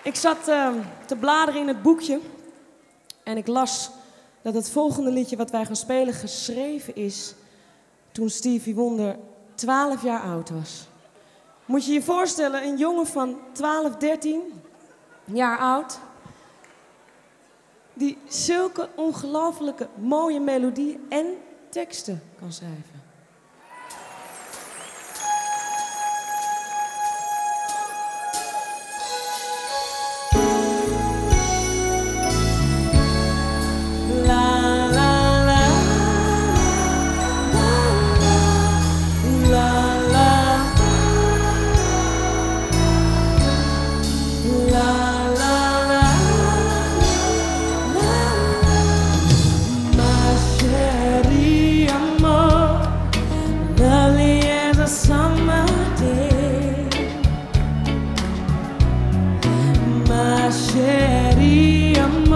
Ik zat te bladeren in het boekje en ik las dat het volgende liedje wat wij gaan spelen geschreven is toen Stevie Wonder 12 jaar oud was. Moet je je voorstellen, een jongen van 12, 13 jaar oud die zulke ongelooflijke mooie melodieën en teksten kan schrijven. Summer day, my chérie,